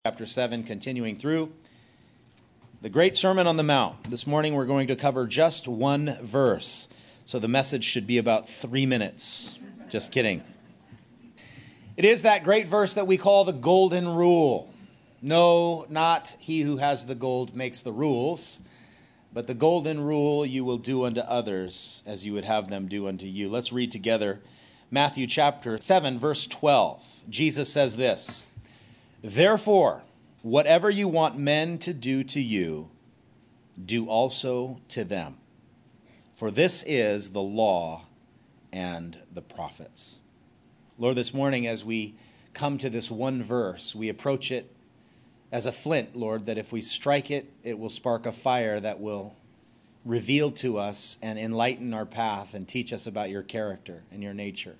Chapter 7, continuing through the Great Sermon on the Mount. This morning we're going to cover just one verse, so the message should be about 3 minutes. Just kidding. It is that great verse that we call the Golden Rule. No, not he who has the gold makes the rules, but the Golden Rule, you will do unto others as you would have them do unto you. Let's read together Matthew chapter 7, verse 12. Jesus says this: "Therefore, whatever you want men to do to you, do also to them. For this is the law and the prophets." Lord, this morning as we come to this one verse, we approach it as a flint, Lord, that if we strike it, it will spark a fire that will reveal to us and enlighten our path and teach us about your character and your nature.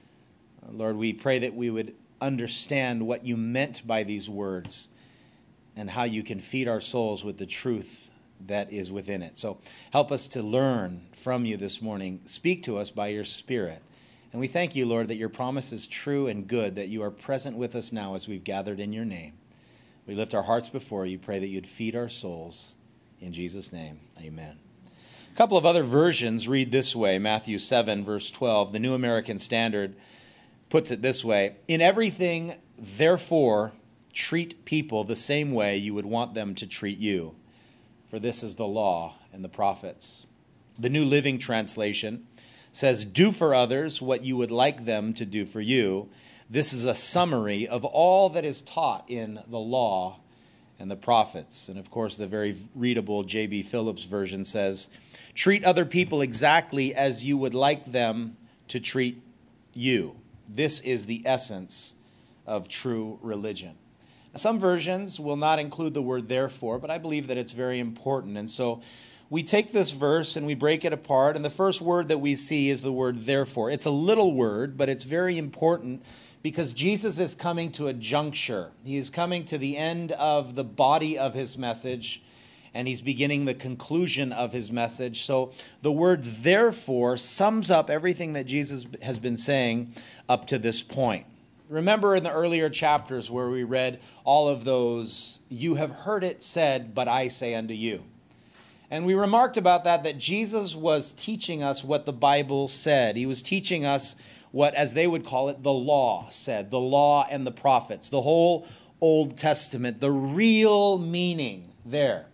Lord, we pray that we would understand what you meant by these words and how you can feed our souls with the truth that is within it. So help us to learn from you this morning. Speak to us by your Spirit. And we thank you, Lord, that your promise is true and good, that you are present with us now as we've gathered in your name. We lift our hearts before you, pray that you'd feed our souls. In Jesus' name, amen. A couple of other versions read this way. Matthew 7, verse 12, the New American Standard puts it this way: "In everything, therefore, treat people the same way you would want them to treat you, for this is the law and the prophets." The New Living Translation says, "Do for others what you would like them to do for you." This is a summary of all that is taught in the law and the prophets. And of course, the very readable J.B. Phillips version says, "Treat other people exactly as you would like them to treat you. This is the essence of true religion." Some versions will not include the word therefore, but I believe that it's very important. And so we take this verse and we break it apart, and the first word that we see is the word therefore. It's a little word, but it's very important because Jesus is coming to a juncture. He is coming to the end of the body of his message, and he's beginning the conclusion of his message. So the word therefore sums up everything that Jesus has been saying up to this point. Remember in the earlier chapters where we read all of those, "You have heard it said, but I say unto you." And we remarked about that Jesus was teaching us what the Bible said. He was teaching us what, as they would call it, the law said, the law and the prophets, the whole Old Testament. The real meaning there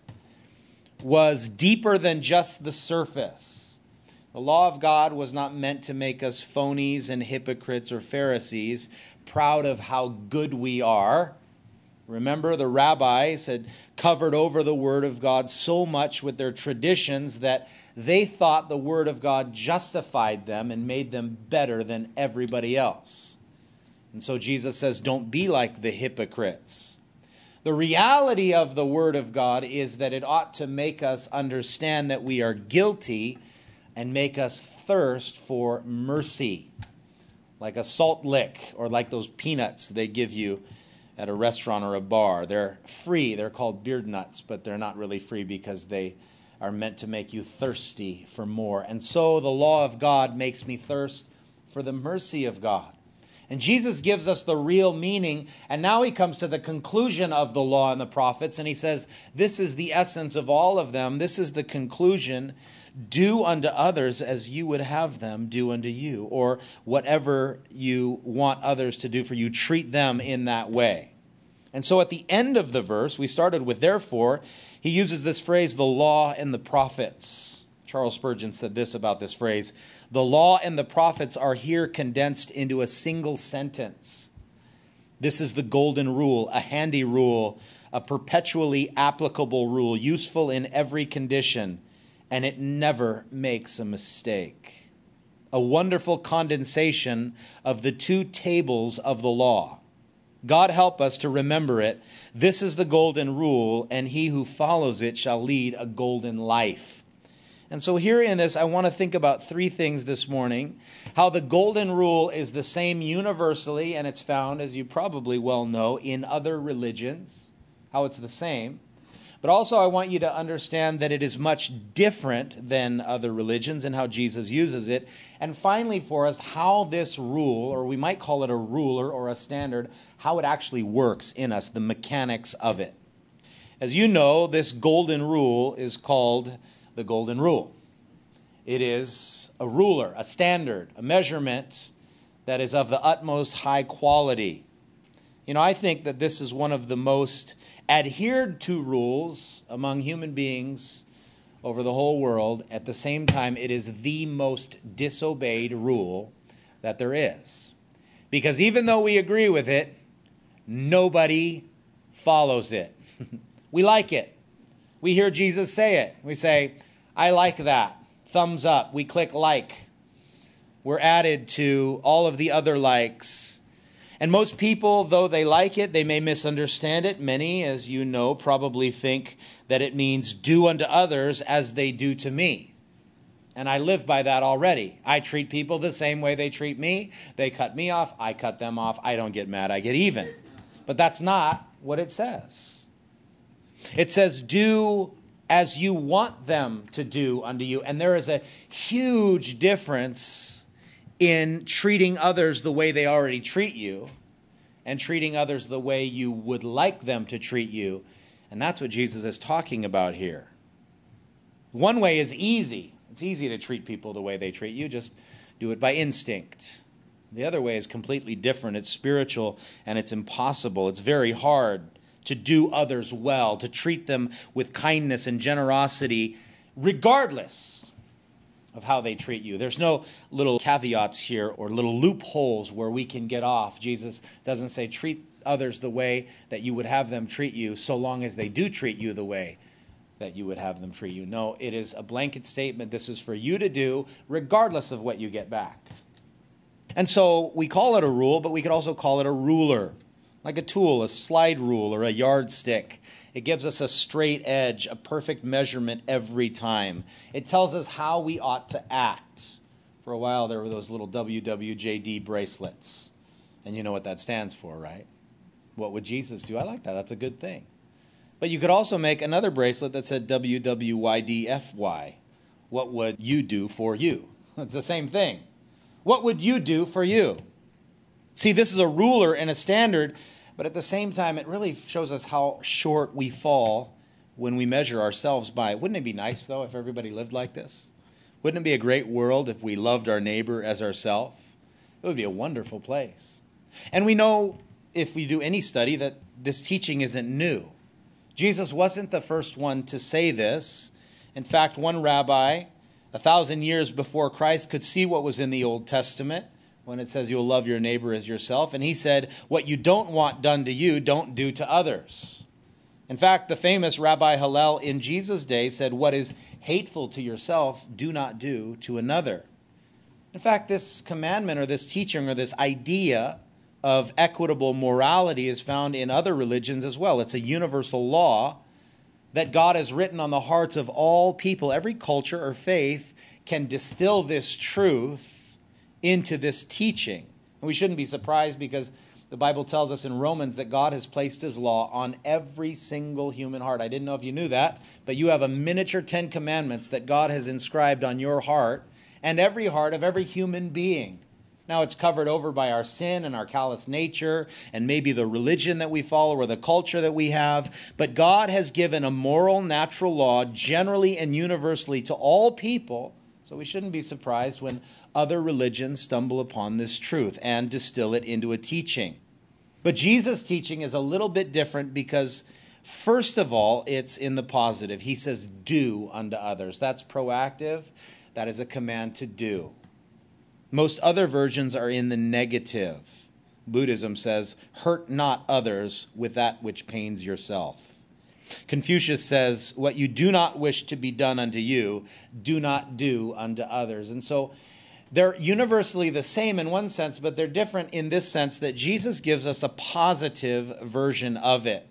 was deeper than just the surface. The law of God was not meant to make us phonies and hypocrites or Pharisees, proud of how good we are. Remember, the rabbis had covered over the Word of God so much with their traditions that they thought the Word of God justified them and made them better than everybody else. And so Jesus says, don't be like the hypocrites. The reality of the Word of God is that it ought to make us understand that we are guilty and make us thirst for mercy, like a salt lick or like those peanuts they give you at a restaurant or a bar. They're free. They're called beard nuts, but they're not really free because they are meant to make you thirsty for more. And so the law of God makes me thirst for the mercy of God. And Jesus gives us the real meaning, and now he comes to the conclusion of the law and the prophets, and he says, this is the essence of all of them. This is the conclusion. Do unto others as you would have them do unto you, or whatever you want others to do for you, treat them in that way. And so at the end of the verse, we started with therefore, he uses this phrase, the law and the prophets. Charles Spurgeon said this about this phrase: the law and the prophets are here condensed into a single sentence. This is the golden rule, a handy rule, a perpetually applicable rule, useful in every condition, and it never makes a mistake. A wonderful condensation of the two tables of the law. God help us to remember it. This is the golden rule, and he who follows it shall lead a golden life. And so here in this, I want to think about three things this morning. How the golden rule is the same universally, and it's found, as you probably well know, in other religions. How it's the same. But also I want you to understand that it is much different than other religions and how Jesus uses it. And finally for us, how this rule, or we might call it a ruler or a standard, how it actually works in us, the mechanics of it. As you know, this golden rule is called the golden rule. It is a ruler, a standard, a measurement that is of the utmost high quality. You know, I think that this is one of the most adhered to rules among human beings over the whole world. At the same time, it is the most disobeyed rule that there is. Because even though we agree with it, nobody follows it. We like it. We hear Jesus say it. We say, I like that. Thumbs up. We click like. We're added to all of the other likes. And most people, though they like it, they may misunderstand it. Many, as you know, probably think that it means do unto others as they do to me. And I live by that already. I treat people the same way they treat me. They cut me off. I cut them off. I don't get mad. I get even. But that's not what it says. It says, do as you want them to do unto you. And there is a huge difference in treating others the way they already treat you and treating others the way you would like them to treat you. And that's what Jesus is talking about here. One way is easy. It's easy to treat people the way they treat you. Just do it by instinct. The other way is completely different. It's spiritual and it's impossible. It's very hard to do others well, to treat them with kindness and generosity, regardless of how they treat you. There's no little caveats here or little loopholes where we can get off. Jesus doesn't say treat others the way that you would have them treat you, so long as they do treat you the way that you would have them treat you. No, it is a blanket statement. This is for you to do regardless of what you get back. And so we call it a rule, but we could also call it a ruler. Like a tool, a slide rule, or a yardstick. It gives us a straight edge, a perfect measurement every time. It tells us how we ought to act. For a while, there were those little WWJD bracelets. And you know what that stands for, right? What would Jesus do? I like that. That's a good thing. But you could also make another bracelet that said WWYDFY. What would you do for you? It's the same thing. What would you do for you? See, this is a ruler and a standard, but at the same time, it really shows us how short we fall when we measure ourselves by it. Wouldn't it be nice, though, if everybody lived like this? Wouldn't it be a great world if we loved our neighbor as ourselves? It would be a wonderful place. And we know, if we do any study, that this teaching isn't new. Jesus wasn't the first one to say this. In fact, one rabbi, 1,000 years before Christ, could see what was in the Old Testament when it says you'll love your neighbor as yourself. And he said, what you don't want done to you, don't do to others. In fact, the famous Rabbi Hillel in Jesus' day said, what is hateful to yourself, do not do to another. In fact, this commandment or this teaching or this idea of equitable morality is found in other religions as well. It's a universal law that God has written on the hearts of all people. Every culture or faith can distill this truth into this teaching. And we shouldn't be surprised because the Bible tells us in Romans that God has placed his law on every single human heart. I didn't know if you knew that, but you have a miniature 10 commandments that God has inscribed on your heart and every heart of every human being. Now it's covered over by our sin and our callous nature and maybe the religion that we follow or the culture that we have. But God has given a moral, natural law generally and universally to all people. So we shouldn't be surprised when other religions stumble upon this truth and distill it into a teaching. But Jesus' teaching is a little bit different because, first of all, it's in the positive. He says, do unto others. That's proactive. That is a command to do. Most other versions are in the negative. Buddhism says, hurt not others with that which pains yourself. Confucius says, what you do not wish to be done unto you, do not do unto others. And so they're universally the same in one sense, but they're different in this sense that Jesus gives us a positive version of it.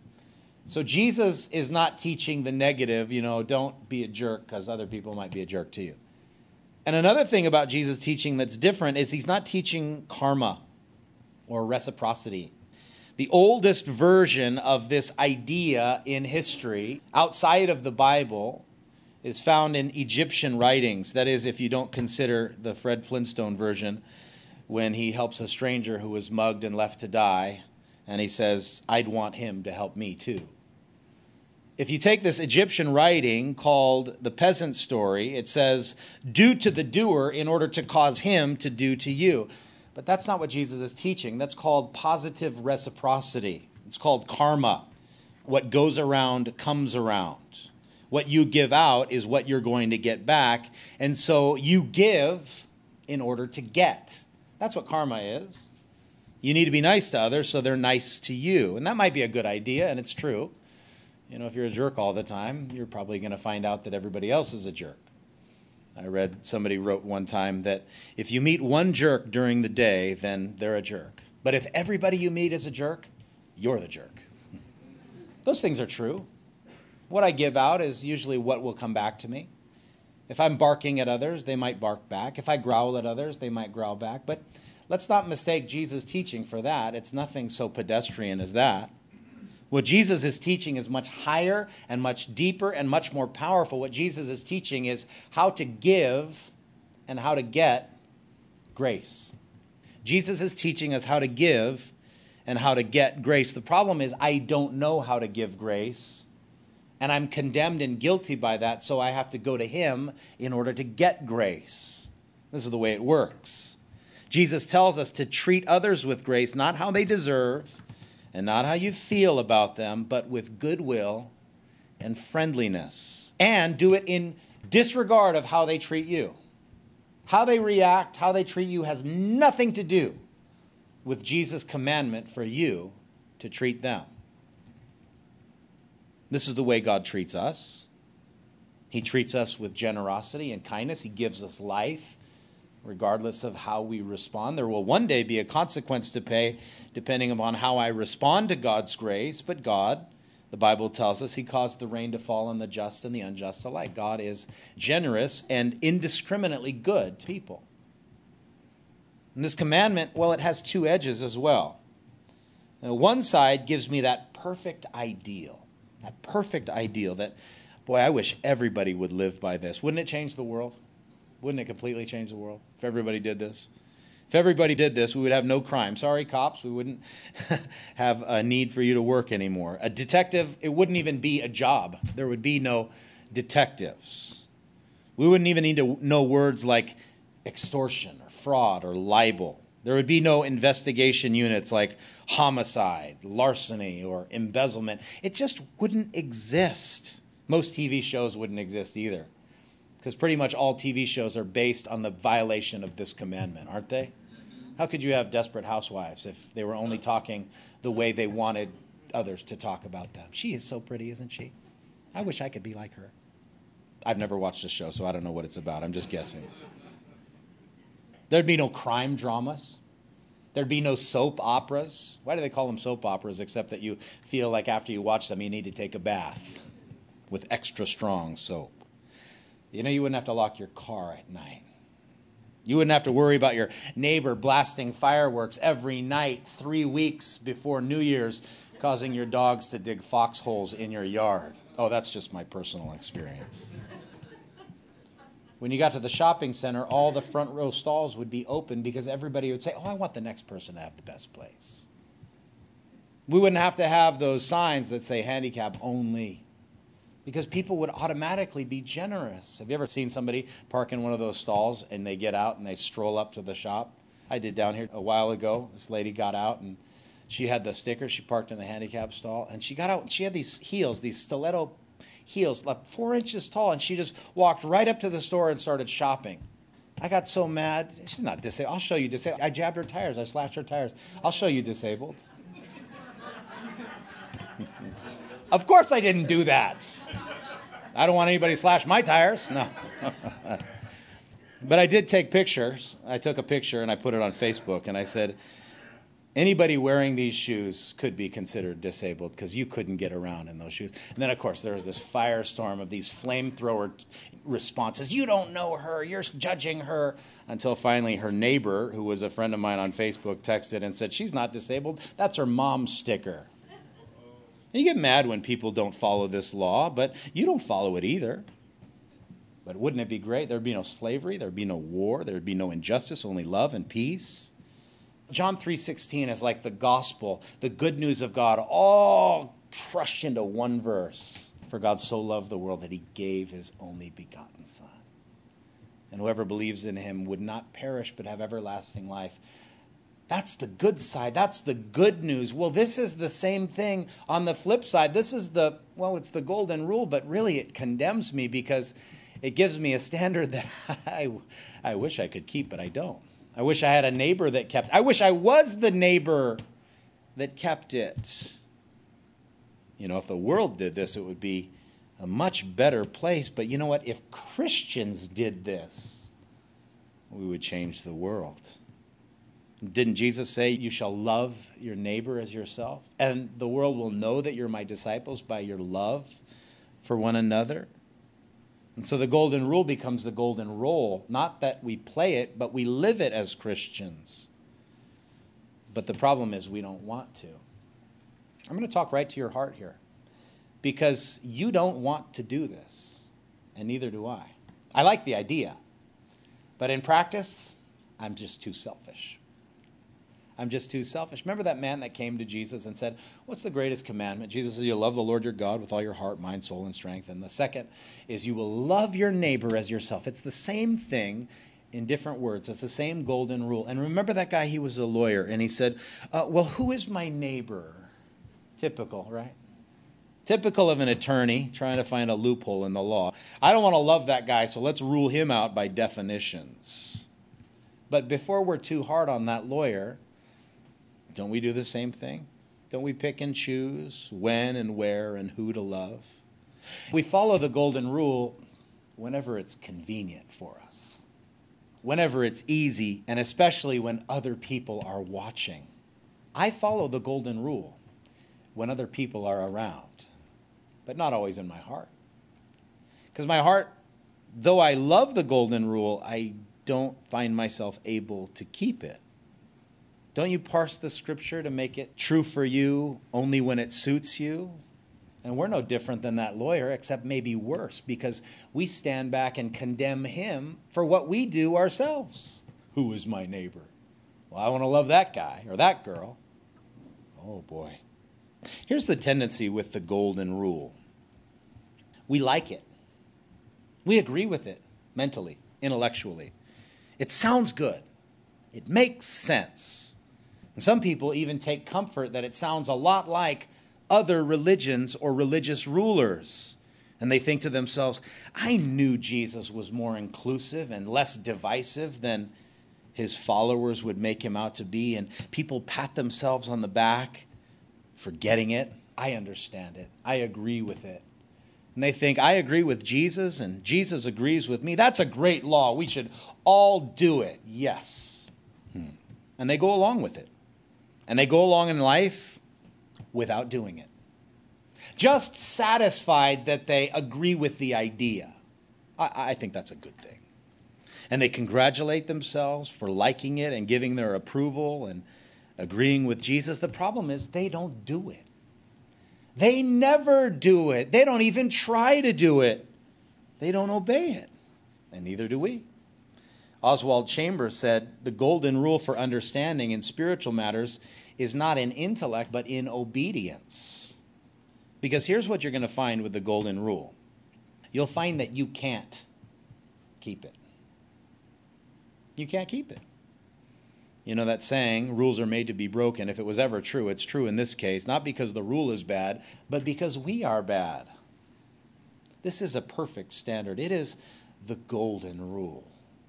So Jesus is not teaching the negative, don't be a jerk because other people might be a jerk to you. And another thing about Jesus' teaching that's different is he's not teaching karma or reciprocity. The oldest version of this idea in history, outside of the Bible, is found in Egyptian writings. That is, if you don't consider the Fred Flintstone version, when he helps a stranger who was mugged and left to die, and he says, I'd want him to help me too. If you take this Egyptian writing called the Peasant Story, it says, do to the doer in order to cause him to do to you. But that's not what Jesus is teaching. That's called positive reciprocity. It's called karma. What goes around comes around. What you give out is what you're going to get back. And so you give in order to get. That's what karma is. You need to be nice to others so they're nice to you. And that might be a good idea, and it's true. You know, if you're a jerk all the time, you're probably going to find out that everybody else is a jerk. I read somebody wrote one time that if you meet one jerk during the day, then they're a jerk. But if everybody you meet is a jerk, you're the jerk. Those things are true. What I give out is usually what will come back to me. If I'm barking at others, they might bark back. If I growl at others, they might growl back. But let's not mistake Jesus' teaching for that. It's nothing so pedestrian as that. What Jesus is teaching is much higher and much deeper and much more powerful. What Jesus is teaching is how to give and how to get grace. Jesus is teaching us how to give and how to get grace. The problem is I don't know how to give grace, and I'm condemned and guilty by that, so I have to go to him in order to get grace. This is the way it works. Jesus tells us to treat others with grace, not how they deserve, and not how you feel about them, but with goodwill and friendliness. And do it in disregard of how they treat you. How they react, how they treat you has nothing to do with Jesus' commandment for you to treat them. This is the way God treats us. He treats us with generosity and kindness. He gives us life, regardless of how we respond. There will one day be a consequence to pay, depending upon how I respond to God's grace. But God, the Bible tells us, he caused the rain to fall on the just and the unjust alike. God is generous and indiscriminately good to people. And this commandment, well, it has two edges as well. Now, one side gives me that perfect ideal that, boy, I wish everybody would live by this. Wouldn't it change the world? Wouldn't it completely change the world if everybody did this? If everybody did this, we would have no crime. Sorry, cops, we wouldn't have a need for you to work anymore. A detective, it wouldn't even be a job. There would be no detectives. We wouldn't even need to know words like extortion or fraud or libel. There would be no investigation units like homicide, larceny, or embezzlement. It just wouldn't exist. Most TV shows wouldn't exist either, because pretty much all TV shows are based on the violation of this commandment, aren't they? How could you have Desperate Housewives if they were only talking the way they wanted others to talk about them? She is so pretty, isn't she? I wish I could be like her. I've never watched the show, so I don't know what it's about. I'm just guessing. There'd be no crime dramas. There'd be no soap operas. Why do they call them soap operas, except that you feel like after you watch them you need to take a bath with extra strong soap? You know, you wouldn't have to lock your car at night. You wouldn't have to worry about your neighbor blasting fireworks every night 3 weeks before New Year's, causing your dogs to dig foxholes in your yard. Oh, that's just my personal experience. When you got to the shopping center, all the front row stalls would be open because everybody would say, oh, I want the next person to have the best place. We wouldn't have to have those signs that say handicap only, because people would automatically be generous. Have you ever seen somebody park in one of those stalls and they get out and they stroll up to the shop? I did down here a while ago. This lady got out and she had the sticker. She parked in the handicap stall and she got out and she had these heels, these stiletto heels, like 4 inches tall, and she just walked right up to the store and started shopping. I got so mad. She's not disabled. I'll show you disabled. I jabbed her tires. I slashed her tires. I'll show you disabled. Of course I didn't do that. I don't want anybody to slash my tires. No. But I did take pictures. I took a picture and I put it on Facebook and I said, Anybody wearing these shoes could be considered disabled because you couldn't get around in those shoes. And then, of course, there was this firestorm of these flamethrower responses. You don't know her. You're judging her. Until finally her neighbor, who was a friend of mine on Facebook, texted and said, she's not disabled. That's her mom's sticker. And you get mad when people don't follow this law, but you don't follow it either. But wouldn't it be great? There'd be no slavery. There'd be no war. There'd be no injustice, only love and peace. John 3:16 is like the gospel, the good news of God, all crushed into one verse. For God so loved the world that he gave his only begotten Son. And whoever believes in him would not perish but have everlasting life. That's the good side. That's the good news. Well, this is the same thing on the flip side. This is it's the golden rule, but really it condemns me because it gives me a standard that I wish I could keep, but I don't. I wish I had a neighbor that kept. I wish I was the neighbor that kept it. If the world did this, it would be a much better place. But you know what? If Christians did this, we would change the world. Didn't Jesus say, you shall love your neighbor as yourself? And the world will know that you're my disciples by your love for one another. And so the golden rule becomes the golden role. Not that we play it, but we live it as Christians. But the problem is we don't want to. I'm going to talk right to your heart here. Because you don't want to do this. And neither do I. I like the idea. But in practice, I'm just too selfish. I'm just too selfish. Remember that man that came to Jesus and said, what's the greatest commandment? Jesus said, you love the Lord your God with all your heart, mind, soul, and strength. And the second is you will love your neighbor as yourself. It's the same thing in different words. It's the same golden rule. And remember that guy, he was a lawyer. And he said, who is my neighbor? Typical, right? Typical of an attorney trying to find a loophole in the law. I don't want to love that guy, so let's rule him out by definitions. But before we're too hard on that lawyer, don't we do the same thing? Don't we pick and choose when and where and who to love? We follow the golden rule whenever it's convenient for us, whenever it's easy, and especially when other people are watching. I follow the golden rule when other people are around, but not always in my heart. Because my heart, though I love the golden rule, I don't find myself able to keep it. Don't you parse the scripture to make it true for you only when it suits you? And we're no different than that lawyer, except maybe worse, because we stand back and condemn him for what we do ourselves. Who is my neighbor? Well, I want to love that guy or that girl. Oh, boy. Here's the tendency with the golden rule. We like it. We agree with it mentally, intellectually. It sounds good. It makes sense. And some people even take comfort that it sounds a lot like other religions or religious rulers. And they think to themselves, I knew Jesus was more inclusive and less divisive than his followers would make him out to be. And people pat themselves on the back for getting it. I understand it. I agree with it. And they think, I agree with Jesus and Jesus agrees with me. That's a great law. We should all do it. Yes. And they go along with it. And they go along in life without doing it. Just satisfied that they agree with the idea. I think that's a good thing. And they congratulate themselves for liking it and giving their approval and agreeing with Jesus. The problem is they don't do it. They never do it. They don't even try to do it. They don't obey it. And neither do we. Oswald Chambers said, the golden rule for understanding in spiritual matters is not in intellect, but in obedience. Because here's what you're going to find with the golden rule. You'll find that you can't keep it. You can't keep it. You know that saying, rules are made to be broken. If it was ever true, it's true in this case, not because the rule is bad, but because we are bad. This is a perfect standard. It is the golden rule.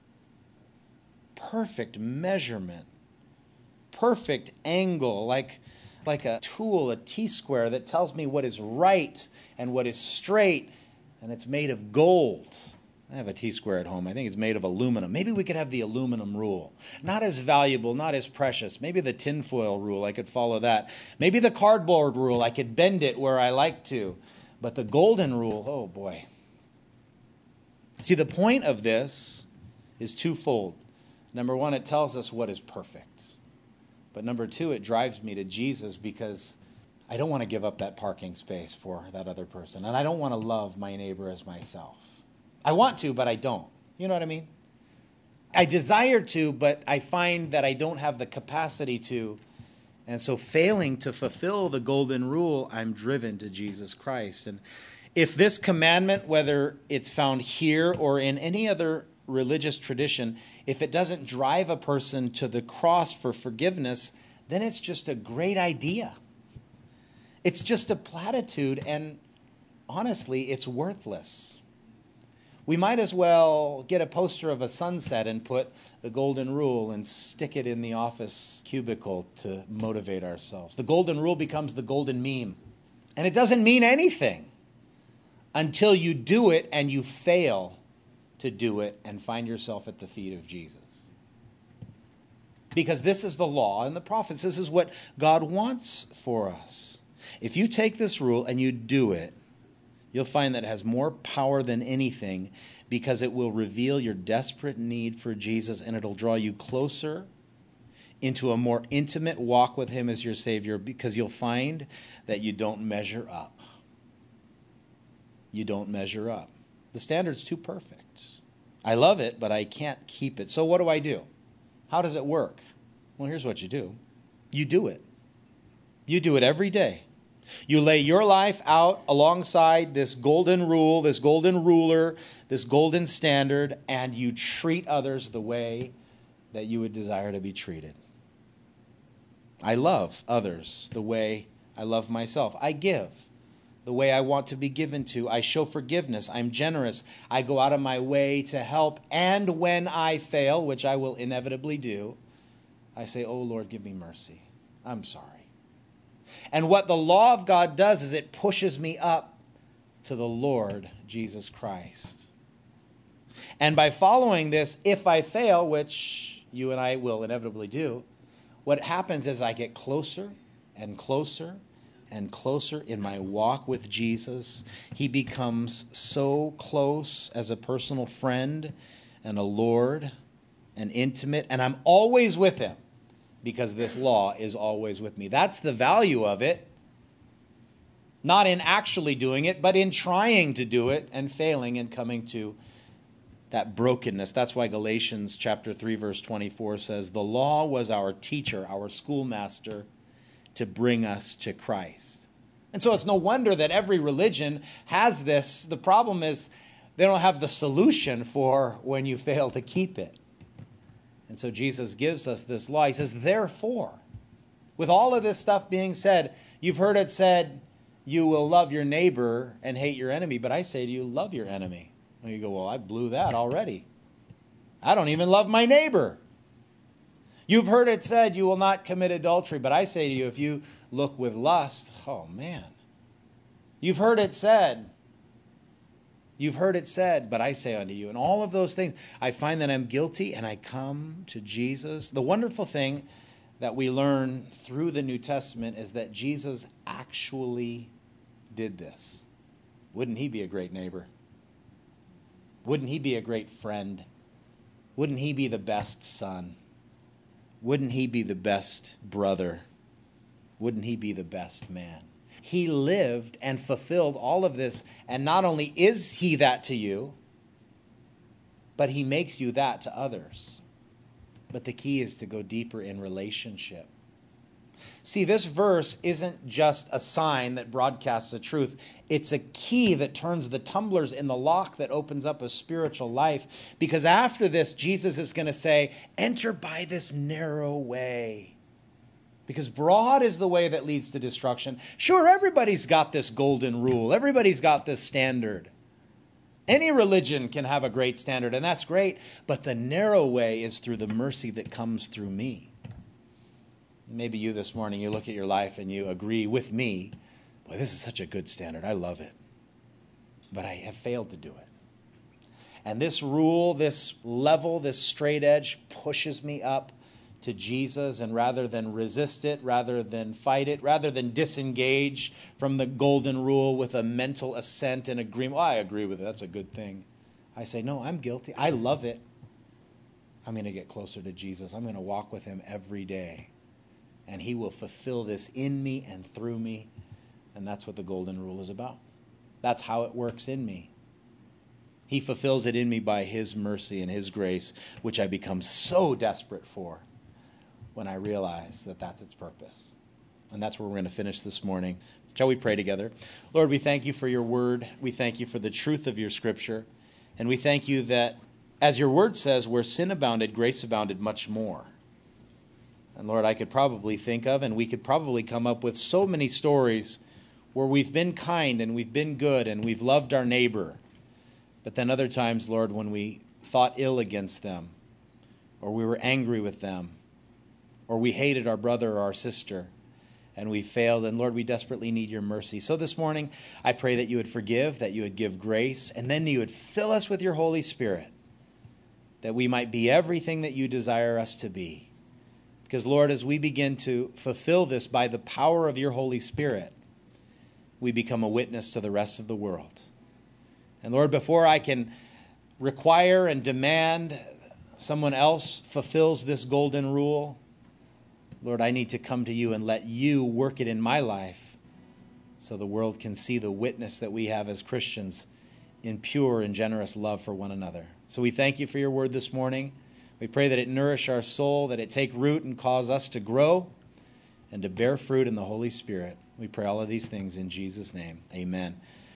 Perfect measurement, perfect angle, like a tool, a T-square that tells me what is right and what is straight, and it's made of gold. I have a T-square at home. I think it's made of aluminum. Maybe we could have the aluminum rule. Not as valuable, not as precious. Maybe the tinfoil rule, I could follow that. Maybe the cardboard rule, I could bend it where I like to. But the golden rule, oh boy. See, the point of this is twofold. Number one, it tells us what is perfect. But number two, it drives me to Jesus because I don't want to give up that parking space for that other person. And I don't want to love my neighbor as myself. I want to, but I don't. You know what I mean? I desire to, but I find that I don't have the capacity to. And so failing to fulfill the golden rule, I'm driven to Jesus Christ. And if this commandment, whether it's found here or in any other religious tradition, if it doesn't drive a person to the cross for forgiveness, then it's just a great idea. It's just a platitude, and honestly, it's worthless. We might as well get a poster of a sunset and put the golden rule and stick it in the office cubicle to motivate ourselves. The golden rule becomes the golden meme. And it doesn't mean anything until you do it and you fail to do it and find yourself at the feet of Jesus. Because this is the law and the prophets. This is what God wants for us. If you take this rule and you do it, you'll find that it has more power than anything because it will reveal your desperate need for Jesus, and it'll draw you closer into a more intimate walk with him as your Savior, because you'll find that you don't measure up. You don't measure up. The standard's too perfect. I love it, but I can't keep it. So what do? How does it work? Well, here's what you do. You do it. You do it every day. You lay your life out alongside this golden rule, this golden ruler, this golden standard, and you treat others the way that you would desire to be treated. I love others the way I love myself. I give the way I want to be given to. I show forgiveness. I'm generous. I go out of my way to help. And when I fail, which I will inevitably do, I say, oh, Lord, give me mercy. I'm sorry. And what the law of God does is it pushes me up to the Lord Jesus Christ. And by following this, if I fail, which you and I will inevitably do, what happens is I get closer and closer and closer in my walk with Jesus. He becomes so close as a personal friend and a Lord and intimate, and I'm always with him. Because this law is always with me. That's the value of it. Not in actually doing it, but in trying to do it and failing and coming to that brokenness. That's why Galatians chapter 3, verse 24 says, the law was our teacher, our schoolmaster, to bring us to Christ. And so it's no wonder that every religion has this. The problem is they don't have the solution for when you fail to keep it. And so Jesus gives us this law. He says, therefore, with all of this stuff being said, you've heard it said, you will love your neighbor and hate your enemy. But I say to you, love your enemy. And you go, well, I blew that already. I don't even love my neighbor. You've heard it said, you will not commit adultery. But I say to you, if you look with lust, oh man. You've heard it said, but I say unto you. And all of those things, I find that I'm guilty and I come to Jesus. The wonderful thing that we learn through the New Testament is that Jesus actually did this. Wouldn't he be a great neighbor? Wouldn't he be a great friend? Wouldn't he be the best son? Wouldn't he be the best brother? Wouldn't he be the best man? He lived and fulfilled all of this, and not only is he that to you, but he makes you that to others. But the key is to go deeper in relationship. See, this verse isn't just a sign that broadcasts the truth. It's a key that turns the tumblers in the lock that opens up a spiritual life. Because after this, Jesus is going to say, enter by this narrow way. Because broad is the way that leads to destruction. Sure, everybody's got this golden rule. Everybody's got this standard. Any religion can have a great standard, and that's great. But the narrow way is through the mercy that comes through me. Maybe you this morning, you look at your life and you agree with me, boy, this is such a good standard. I love it. But I have failed to do it. And this rule, this level, this straight edge pushes me up to Jesus. And rather than resist it, rather than fight it, rather than disengage from the golden rule with a mental assent and agreement, I agree with it, that's a good thing. I say, no, I'm guilty. I love it. I'm going to get closer to Jesus. I'm going to walk with him every day. And he will fulfill this in me and through me. And that's what the golden rule is about. That's how it works in me. He fulfills it in me by his mercy and his grace, which I become so desperate for when I realize that that's its purpose. And that's where we're going to finish this morning. Shall we pray together? Lord, we thank you for your word. We thank you for the truth of your scripture. And we thank you that, as your word says, where sin abounded, grace abounded much more. And Lord, I could probably think of, and we could probably come up with so many stories where we've been kind and we've been good and we've loved our neighbor. But then other times, Lord, when we thought ill against them, or we were angry with them, or we hated our brother or our sister, and we failed, and Lord, we desperately need your mercy. So this morning, I pray that you would forgive, that you would give grace, and then you would fill us with your Holy Spirit, that we might be everything that you desire us to be. Because, Lord, as we begin to fulfill this by the power of your Holy Spirit, we become a witness to the rest of the world. And, Lord, before I can require and demand someone else fulfills this golden rule, Lord, I need to come to you and let you work it in my life so the world can see the witness that we have as Christians in pure and generous love for one another. So we thank you for your word this morning. We pray that it nourish our soul, that it take root and cause us to grow and to bear fruit in the Holy Spirit. We pray all of these things in Jesus' name. Amen.